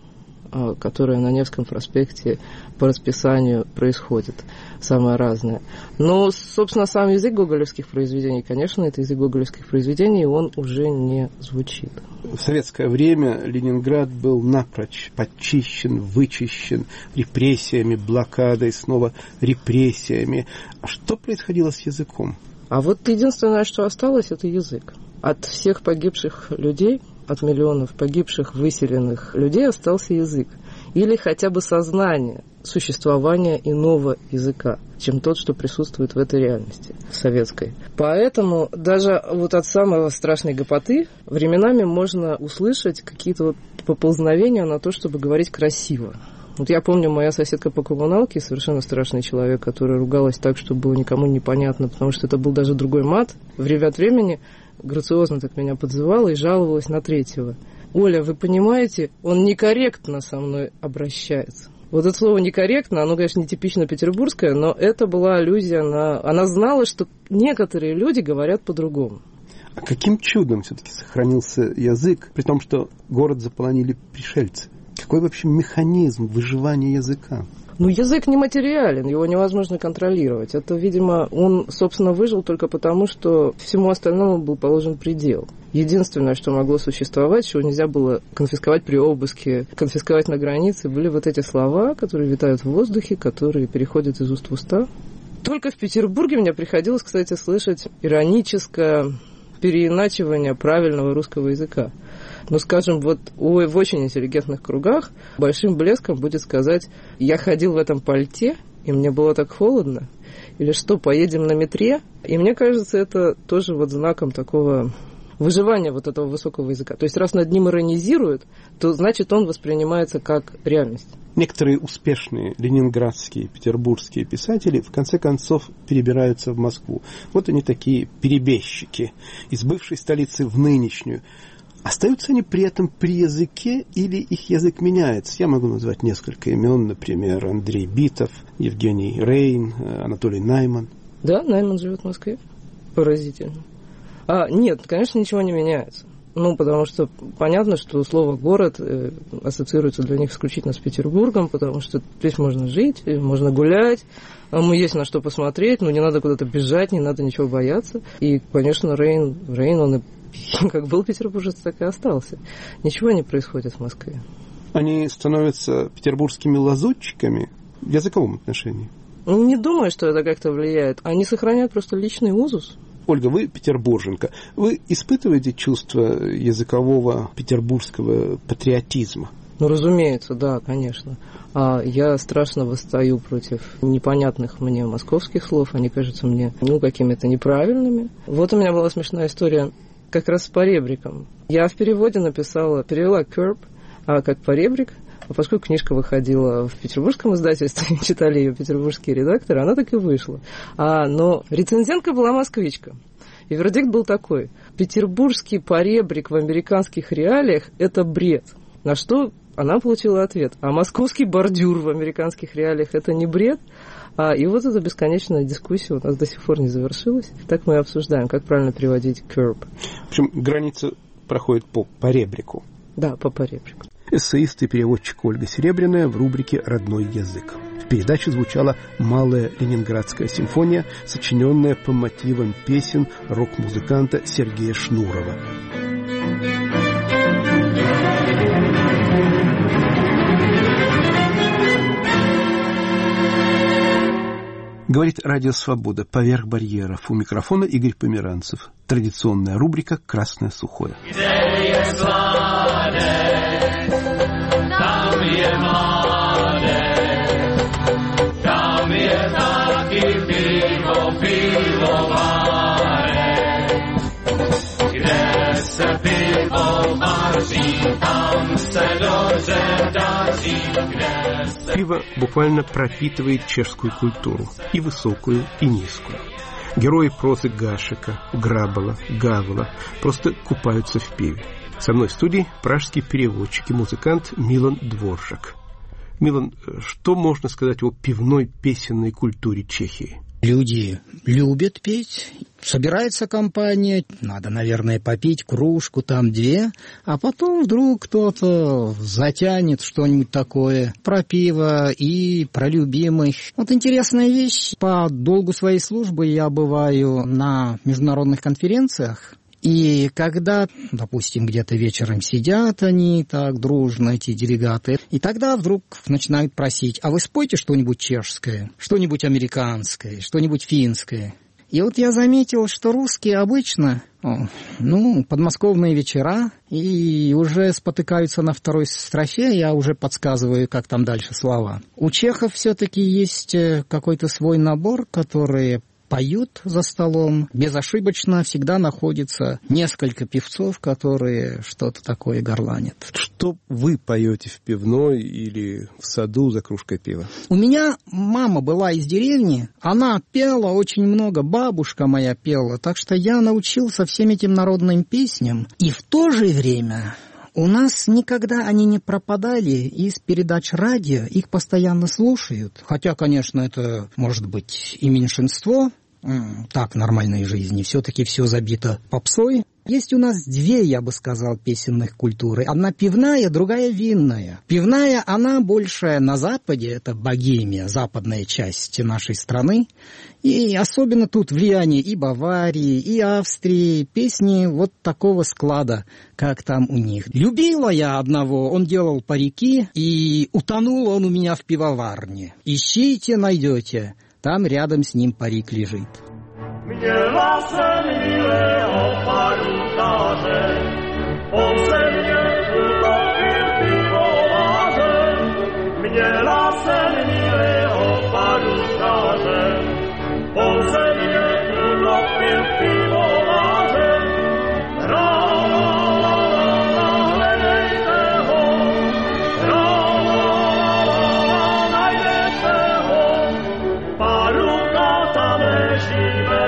которая на Невском проспекте по расписанию происходит, самое разное. Но, собственно, сам язык гоголевских произведений, конечно, это язык гоголевских произведений, он уже не звучит. В советское время Ленинград был напрочь подчищен, вычищен репрессиями, блокадой, снова репрессиями. А что происходило с языком? А вот единственное, что осталось, это язык. От всех погибших людей, от миллионов погибших, выселенных людей остался язык. Или хотя бы сознание существования иного языка, чем тот, что присутствует в этой реальности, в советской. Поэтому даже вот от самой страшной гопоты временами можно услышать какие-то вот поползновения на то, чтобы говорить красиво. Вот я помню, моя соседка по коммуналке, совершенно страшный человек, которая ругалась так, что было никому непонятно, потому что это был даже другой мат, время от времени грациозно так меня подзывала и жаловалась на третьего. Оля, вы понимаете, он некорректно со мной обращается. Вот это слово «некорректно», оно, конечно, не типично петербургское, но это была аллюзия на... Она знала, что некоторые люди говорят по-другому. А каким чудом все-таки сохранился язык, при том, что город заполонили пришельцы? Какой вообще механизм выживания языка? Ну, язык нематериален, его невозможно контролировать. Это, видимо, он, собственно, выжил только потому, что всему остальному был положен предел. Единственное, что могло существовать, чего нельзя было конфисковать при обыске, конфисковать на границе, были вот эти слова, которые витают в воздухе, которые переходят из уст в уста. Только в Петербурге мне приходилось, кстати, слышать ироническое переиначивание правильного русского языка. Ну, скажем, вот в очень интеллигентных кругах большим блеском будет сказать: я ходил в этом пальте, и мне было так холодно. Или что, поедем на метре? И мне кажется, это тоже вот знаком такого выживания вот этого высокого языка. То есть раз над ним иронизируют, то значит он воспринимается как реальность. Некоторые успешные ленинградские, петербургские писатели в конце концов перебираются в Москву. Вот они такие перебежчики из бывшей столицы в нынешнюю. Остаются они при этом при языке или их язык меняется? Я могу назвать несколько имен, например, Андрей Битов, Евгений Рейн, Анатолий Найман. Да, Найман живет в Москве. Поразительно. А, нет, конечно, ничего не меняется. Ну, потому что понятно, что слово «город» э, ассоциируется для них исключительно с Петербургом, потому что здесь можно жить, можно гулять, есть на что посмотреть, но не надо куда-то бежать, не надо ничего бояться. И, конечно, Рейн, Рейн он и как был петербуржец, так и остался. Ничего не происходит в Москве. Они становятся петербургскими лазутчиками в языковом отношении? Не думаю, что это как-то влияет. Они сохраняют просто личный узус. Ольга, вы петербурженка. Вы испытываете чувство языкового петербургского патриотизма? Ну, разумеется, да, конечно. А я страшно восстаю против непонятных мне московских слов. Они кажутся мне, ну, какими-то неправильными. Вот у меня была смешная история как раз с поребриком. Я в переводе написала, перевела curb, а как поребрик. А поскольку книжка выходила в петербургском издательстве, читали ее петербургские редакторы, она так и вышла. А, но рецензентка была москвичка. И вердикт был такой: петербургский поребрик в американских реалиях – это бред. На что она получила ответ: а московский бордюр в американских реалиях – это не бред? А, и вот эта бесконечная дискуссия у нас до сих пор не завершилась. Так мы и обсуждаем, как правильно переводить curb. В общем, граница проходит по поребрику. Да, по поребрику. Эссеист и переводчик Ольга Серебряная в рубрике «Родной язык». В передаче звучала «Малая ленинградская симфония», сочиненная по мотивам песен рок-музыканта Сергея Шнурова. Говорит Радио Свобода. Поверх барьеров. У микрофона Игорь Померанцев. Традиционная рубрика «Красное сухое». Пиво буквально пропитывает чешскую культуру, и высокую, и низкую. Герои прозы Гашека, Грабола, Гавела просто купаются в пиве. Со мной в студии пражский переводчик и музыкант Милан Дворжак. Милан, что можно сказать о пивной песенной культуре Чехии? Люди любят петь. Собирается компания, надо, наверное, попить кружку, там две, а потом вдруг кто-то затянет что-нибудь такое про пиво и про любимых. Вот интересная вещь. По долгу своей службы я бываю на международных конференциях. И когда, допустим, где-то вечером сидят они так дружно, эти делегаты, и тогда вдруг начинают просить: а вы спойте что-нибудь чешское, что-нибудь американское, что-нибудь финское. И вот я заметил, что русские обычно, ну, подмосковные вечера, и уже спотыкаются на второй строфе, я уже подсказываю, как там дальше слова. У чехов все-таки есть какой-то свой набор, который поют за столом. Безошибочно всегда находится несколько певцов, которые что-то такое горланят. Что вы поете в пивной или в саду за кружкой пива? У меня мама была из деревни, она пела очень много, бабушка моя пела, так что я научился всем этим народным песням. И в то же время у нас никогда они не пропадали из передач радио, их постоянно слушают. Хотя, конечно, это может быть и меньшинство, так, нормальной жизни, все-таки все забито попсой. Есть у нас две, я бы сказал, песенных культуры. Одна пивная, другая винная. Пивная, она больше на Западе, это Богемия, западная часть нашей страны. И особенно тут влияние и Баварии, и Австрии, песни вот такого склада, как там у них. Любила я одного, он делал парики, и утонул он у меня в пивоварне. Ищите, найдете, там рядом с ним парик лежит. Měla jsem milého parukáře, on se mě utopil pivovářem. Měla jsem milého parukáře, on se mě utopil pivovářem. Rála, hledejte ho, rála, najdete ho, paruka tam leží.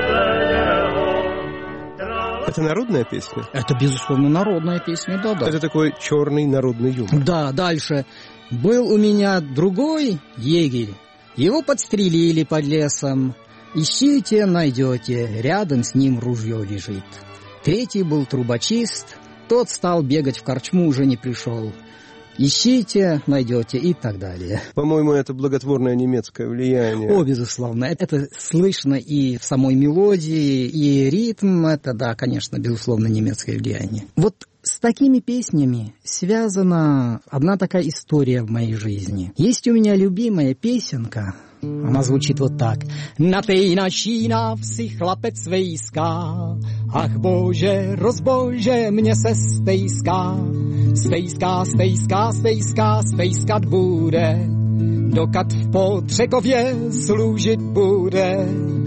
Это народная песня? Это, безусловно, народная песня, да-да. Это такой черный народный юмор. Да, дальше. Был у меня другой егерь. Его подстрелили под лесом. Ищите, найдете, рядом с ним ружье лежит. Третий был трубочист. Тот стал бегать в корчму, уже не пришел. Ищите, найдете и так далее. По-моему, это благотворное немецкое влияние. О, безусловно. Это слышно и в самой мелодии, и ритм. Это, да, конечно, безусловно, немецкое влияние. Вот с такими песнями связана одна такая история в моей жизни. Есть у меня любимая песенка. Она звучит вот так. Na tej naší návsi chlapec svejská, ach bože, rozbože, mě se stejská. Stejská, stejská, stejská, stejskat bude, dokud v Postřekově служить bude.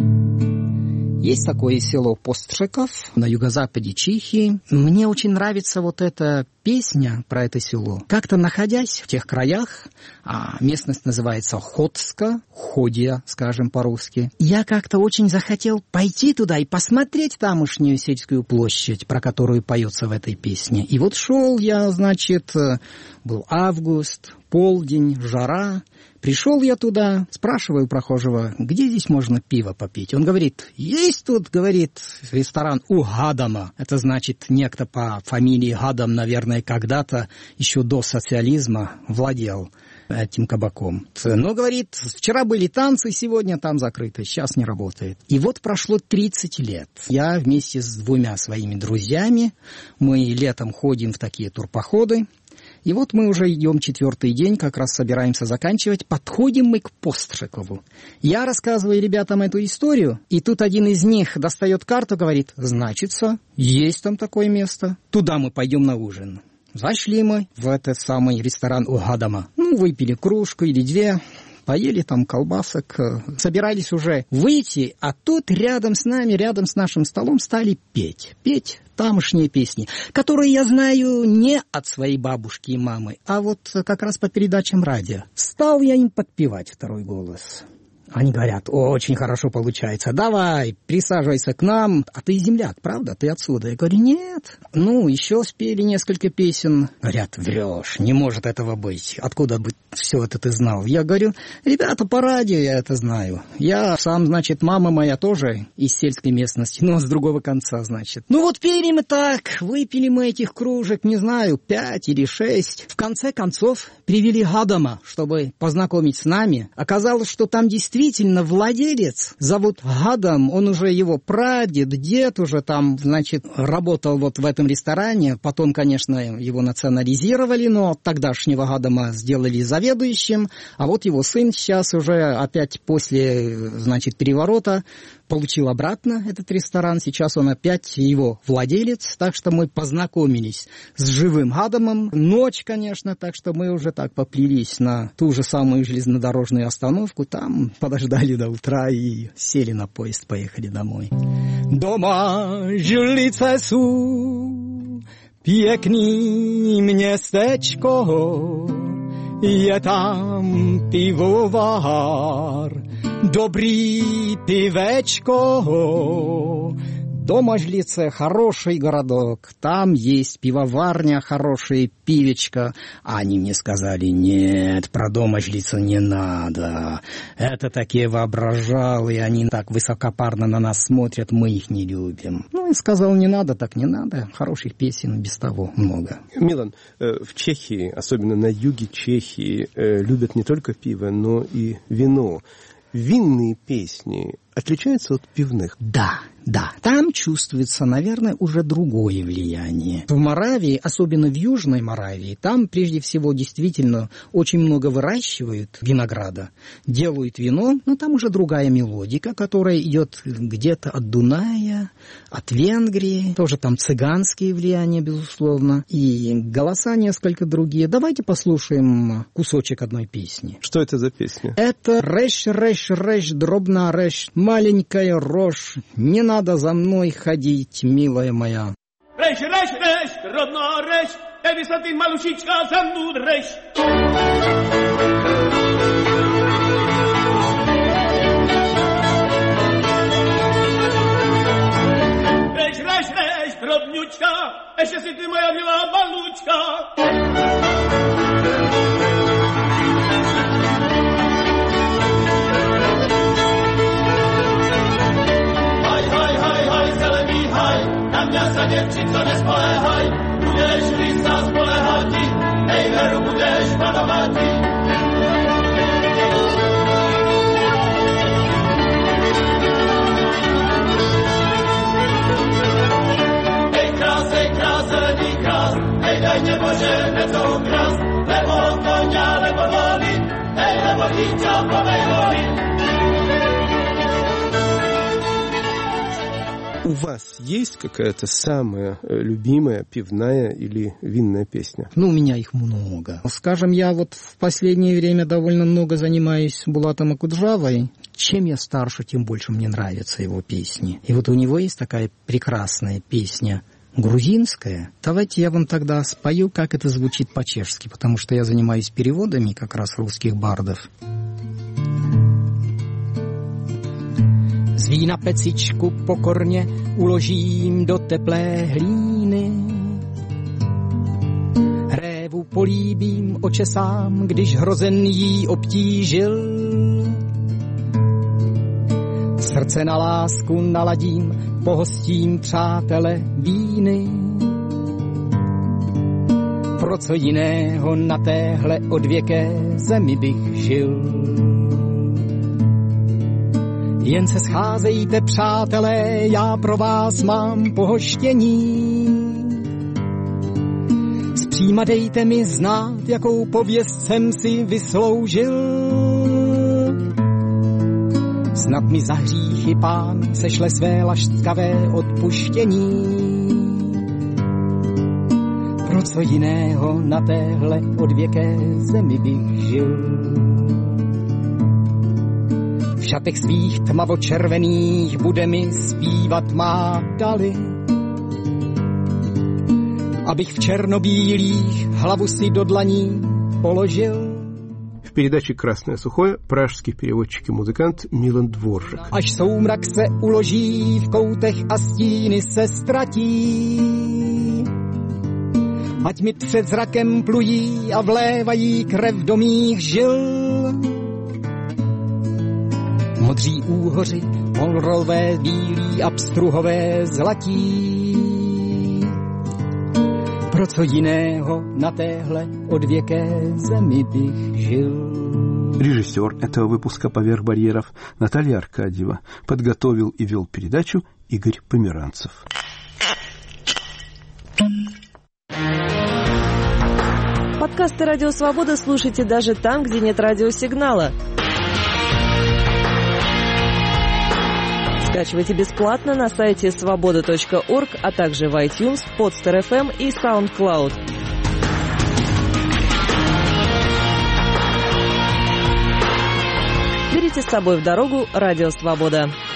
Есть такое село Постřekov на юго-западе Чехии. Мне очень нравится вот эта песня про это село. Как-то находясь в тех краях, а местность называется Ходска, Ходия, скажем по-русски, я как-то очень захотел пойти туда и посмотреть тамошнюю сельскую площадь, про которую поется в этой песне. И вот шел я, значит, был август, полдень, жара. Пришел я туда, спрашиваю прохожего, где здесь можно пиво попить. Он говорит, есть тут, говорит, ресторан у Гадама. Это значит, некто по фамилии Гадам, наверное, когда-то еще до социализма владел этим кабаком. Но, говорит, вчера были танцы, сегодня там закрыто, сейчас не работает. И вот прошло тридцать лет. Я вместе с двумя своими друзьями, мы летом ходим в такие турпоходы. И вот мы уже идем четвертый день, как раз собираемся заканчивать. Подходим мы к Постřeкову. Я рассказываю ребятам эту историю, и тут один из них достает карту, говорит, значится, есть там такое место, туда мы пойдем на ужин. Зашли мы в этот самый ресторан у Гадама. Ну, выпили кружку или две, поели там колбасок, собирались уже выйти, а тут рядом с нами, рядом с нашим столом стали петь. Петь тамошние песни, которые я знаю не от своей бабушки и мамы, а вот как раз по передачам радио. Стал я им подпевать второй голос. Они говорят, очень хорошо получается, давай, присаживайся к нам. А ты земляк, правда? Ты отсюда? Я говорю, нет. Ну, еще спели несколько песен. Говорят, врешь, не может этого быть. Откуда бы все это ты знал? Я говорю, ребята, по радио я это знаю. Я сам, значит, мама моя тоже из сельской местности, но с другого конца, значит. Ну вот пели мы так, выпили мы этих кружек, не знаю, пять или шесть. В конце концов привели Гадама, чтобы познакомить с нами. Оказалось, что там действительно владелец, зовут Гадам, он уже его прадед, дед уже там, значит, работал вот в этом ресторане. Потом, конечно, его национализировали, но тогдашнего Гадама сделали заведующим. А вот его сын сейчас уже опять после, значит, переворота получил обратно этот ресторан. Сейчас он опять его владелец, так что мы познакомились с живым Гадамом. Ночь, конечно, так что мы уже так поплелись на ту же самую железнодорожную остановку. Там подождали до утра и сели на поезд, поехали домой. Дома Žilice sú, pěkný městečko, je tam pivovar, dobrý pivečko. Дома-Žilice, хороший городок, там есть пивоварня, хорошее пивечко. А они мне сказали, нет, про Дома-Žilice не надо. Это такие воображалы, они так высокопарно на нас смотрят, мы их не любим. Ну, и сказал, не надо, так не надо. Хороших песен без того много. Милан, в Чехии, особенно на юге Чехии, любят не только пиво, но и вино. Винные песни отличаются от пивных? Да, да. Там чувствуется, наверное, уже другое влияние. В Моравии, особенно в Южной Моравии, там прежде всего действительно очень много выращивают винограда, делают вино, но там уже другая мелодика, которая идет где-то от Дуная, от Венгрии, тоже там цыганские влияния, безусловно, и голоса несколько другие. Давайте послушаем кусочек одной песни. Что это за песня? Это «Рэш, рэш, рэш, дробна рэш, маленькая рожь, не надо за мной ходить, милая моя». Рэш, рэш, рэш, дробна рэш, эви ты, малушечка, за мной рэш. Рэш, рэш, рэш, дробнючка, еще си ты моя милая малючка. Na mě se děvčico nespolehaj, budeš lísta spolehati, ej veru budeš panovati. Ej krás, ej krás, zeledý krás, ej daj mě Bože, něco ukras, lebo koně, lebo voli, ej lebo dítě, povej voli. У вас есть какая-то самая любимая пивная или винная песня? Ну, у меня их много. Скажем, я вот в последнее время довольно много занимаюсь Булатом Акуджавой. Чем я старше, тем больше мне нравятся его песни. И вот у него есть такая прекрасная песня грузинская. Давайте я вам тогда спою, как это звучит по-чешски, потому что я занимаюсь переводами как раз русских бардов. Z vína pecičku pokorně uložím do teplé hlíny. Révu políbím, očesám, když hrozen jí obtížil. Srdce na lásku naladím, pohostím přátele víny. Pro co jiného na téhle odvěké zemi bych žil. Jen se scházejte, přátelé, já pro vás mám pohoštění. Zpříma dejte mi znát, jakou pověst jsem si vysloužil. Snad mi za hříchy pán sešle své lašťkavé odpuštění. Pro co jiného na téhle odvěké zemi bych žil. V šatech svých tmavočervených bude mi zpívat má dali. Abych v černobílých hlavu si do dlaní položil. В В передаче «Красное сухое» пражский переводчик и музыкант Милан Дворжак. Až soumrak se uloží v koutech a stíny se ztratí, ať mi před zrakem plují a vlévají krev do mých žil. Modří úhoři, polrové bílí a pstruhové zlatí. Pro co jiného na téhle odvěké zemi bych žil. Режиссер этого выпуска «Поверх барьеров» Наталья Аркадьева. Подготовил и вел передачу Игорь Померанцев. Подкасты «Радио Свобода» слушайте даже там, где нет радиосигнала. Скачивайте бесплатно на сайте свобода точка орг, а также в iTunes, Podster эф эм и SoundCloud. Берите с собой в дорогу «Радио Свобода».